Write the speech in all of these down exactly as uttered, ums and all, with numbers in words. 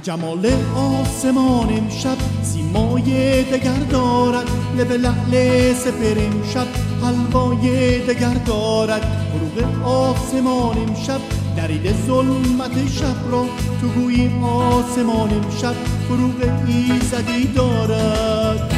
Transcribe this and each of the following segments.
جمال آسمان امشب سیمای دگر دارد، لب لعل سپر امشب حلوای دگر دارد. فروغ آسمان امشب درید ظلمت شب را، تو گویی آسمان امشب فروغ ایزدی دارد.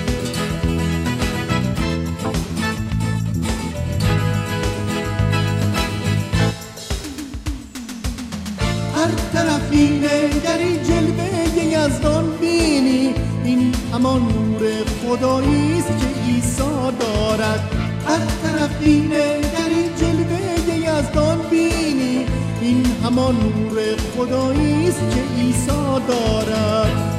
هر طرف نگری جلوه یزدان بینی، این همان نور خدایی است که عیسی دارد. هر طرف نگری جلوه یزدان بینی، این همان نور خدایی است که عیسی دارد.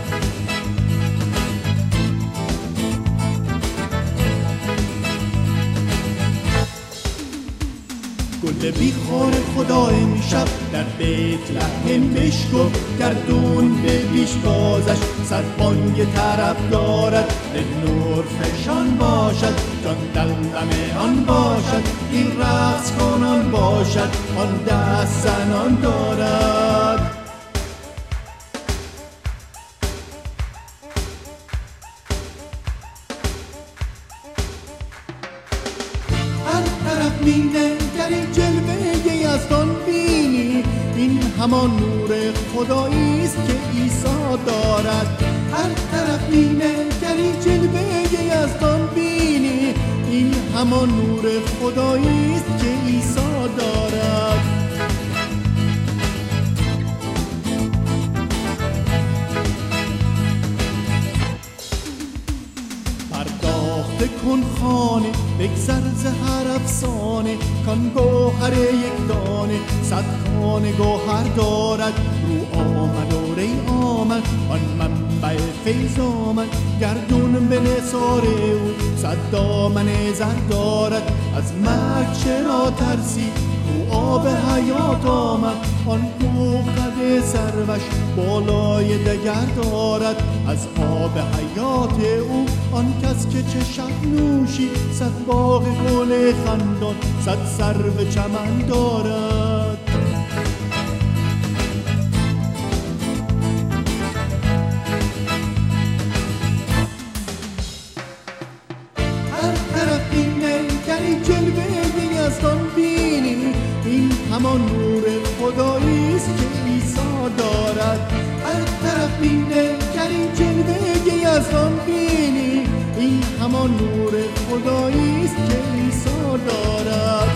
گل بیخار خدا امشب در بیت لحم بشکف، گردون به پیشوازش صد بانگ طرب دارد. نور فشان باشد جان دلدم آن باشد، این رقص کنان باشد آن دست زنان دارد. هر طرف نگری جلوه یزدان بینی، این همان نور خدایی است که عیسی دارد. هر طرف نگری جلوه یزدان بینی، این همان نور خدایی است که عیسی دارد. پرداخته کن خانه بگذر ز هر افسانه، کان گوهر یک دانه صد کان گوهر دارد. رو آمد و ری آمد آن منبع فیض آمد، گردون به نثار او صد دامن زر دارد. از مرگ چرا ترسی او آب حیات آمد، آن کو قد سروش بالای دگر دارد. از آب حیات او آن کس که چشم نوشی، صد باغ گل خندان صد سرو چمن دارد. هر طرف نگری جلوه یزدان بینی، این همان نور خدایی است که عیسی دارد. هر طرف نگری جلوه یزدان بینی، این همان نور خدایی است که عیسی دارد.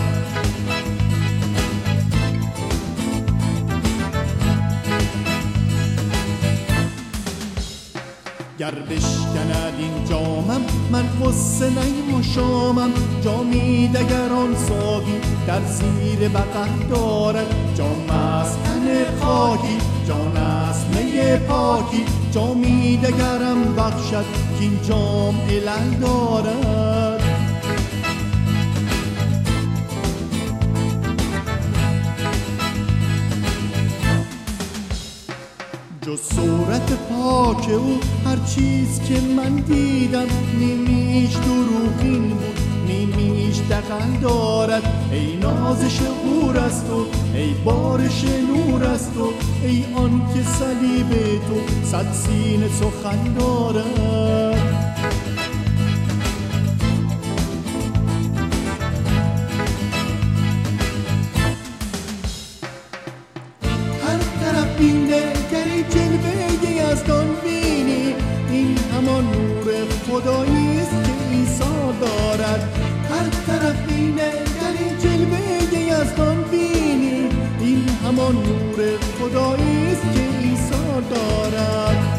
گر بشکند این جامم من غصه نیمشامم، جامی دگران ساقی در زیر بغل دارد. جام است تن خاکی جان است می پاکی، جامی دگرم بخشد کین جام علل دارد. جز صورت پاک او هر چیز که من دیدم، نیمیش دروغین بود نیمیش دغل دارد. ای نازش حور است و ای بارش نور است و ای آن که صلیب تو صد سینه سخن دارد. نگری جلوه یزدان بینی، این همان نور خدایی است که عیسی دارد. هر طرف نگری جلوه یزدان بینی، این همان نور خدایی است که عیسی دارد.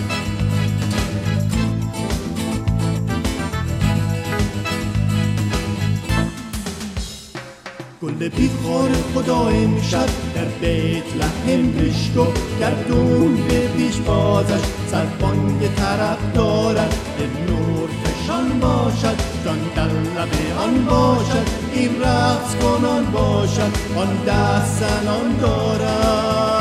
گل بیخار خدا امشب در بیت لحم بشکف، گردون به پیشوازش صد بانگ طرب دارد. نور فشان باشد جان دلدم آن باشد، این رقص کنان باشد آن دست زنان دارد.